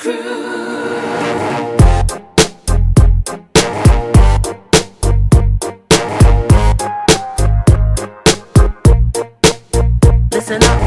Crew. Listen up.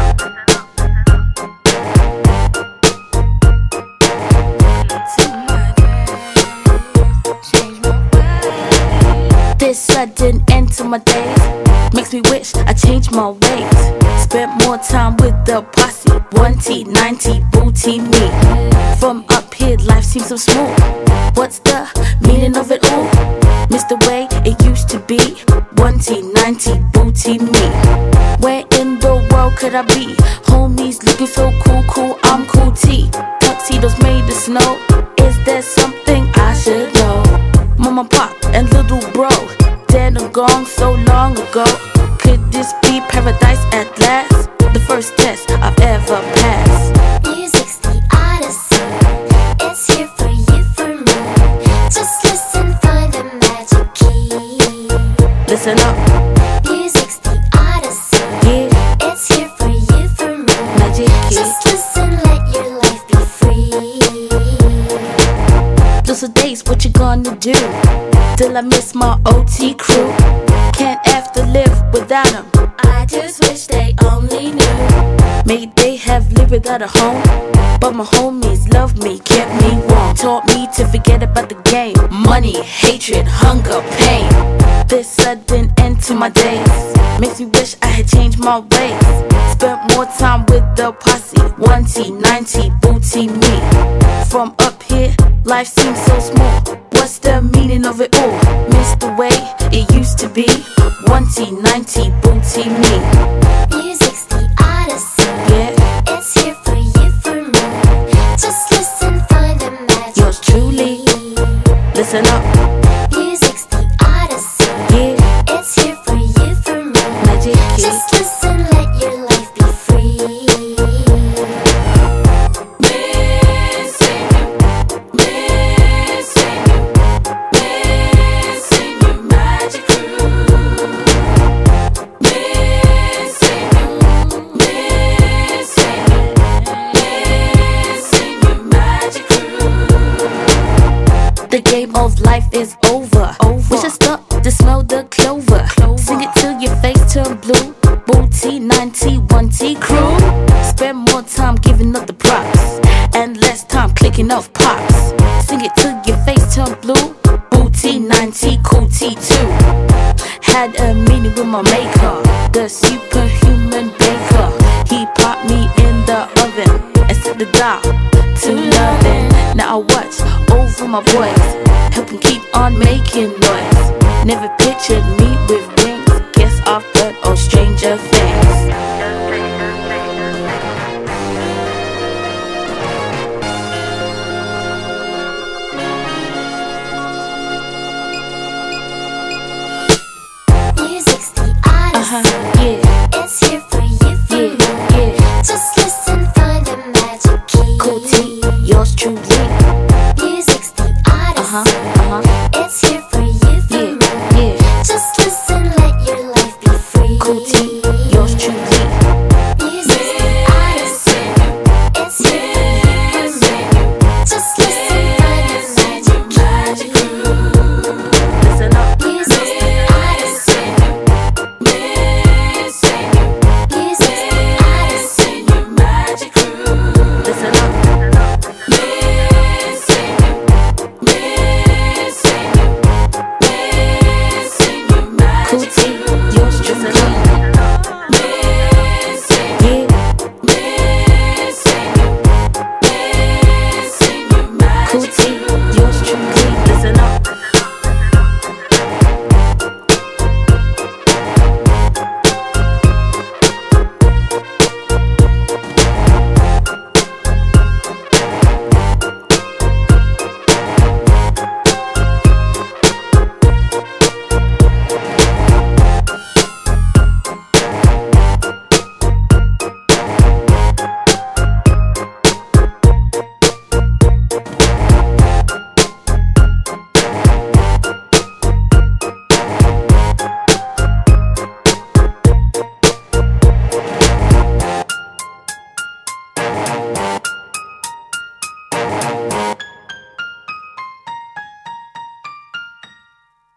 This sudden end to my days makes me wish I changed my ways. Spent more time with the posse, 1T, 9T, booty me. From up here, life seems so smooth. What's the meaning of it all? Miss the way it used to be, 1T, 9T, booty me. Where in the world could I be? Homies looking so cool, cool, I'm cool T. Tuxedos made of snow. Is there something I should know? Mama, pop, and little bro, dead and gone so long ago. Could this be paradise at last? The first test I've ever passed. Music's the odyssey. It's here for you, for me. Just listen, find the magic key. Listen up. Music's the odyssey. Yeah. It's here for you, for me. Magic key. Just listen, let your life be free. Those are days, what you gonna do? Till I miss my OT crew. Can't have to live without them. I just wish they only knew. Maybe they have lived without a home, but my homies love me, kept me warm. Taught me to forget about the game. Money, hatred, hunger, pain. This sudden end to my days makes me wish I had changed my ways. Spent more time with the posse, 1T, 9T, booty me. From up here, life seems so small. What's the meaning of it all? Miss the way it used to be, 1T, 9T, booty me. Music's the odyssey. Yeah. It's here for you, for me. Just listen, find the magic Yours truly. key. Listen up. Music's the odyssey. Yeah. It's here for you, for me. Magic key. Just listen, let your life be free. Missing you, missing you, Magic Crew. Missing you, Magic Crew. The game of life is over. Wish I stopped to smell the clover. Sing it till your face turn blue. Booty, 9T, 1T crew. Spend more time giving up the props and less time clicking off pops. Sing it till your face turn blue. Booty, 9T, cool T2. Had a meeting with my maker, the superhuman baker. He popped me in the oven and set the dial to loving. Now I watch over my boys, help them keep on making noise. Never pictured me with wings. Guess I've heard of stranger things. Music's the odyssey. Yeah, It's here for you, for yeah, me. yeah. Just listen, find the magic key. Cool T, yours truly. Music's the odyssey. It's here for you, for Yeah, me. yeah. Just listen, let your life be free. Cool T, yours truly. Music's the odyssey. It's here for you, for me. Just listen, find the magic key. Listen up. Music's the odyssey. Music's the odyssey. Magic Crew. Listen up. Cool T.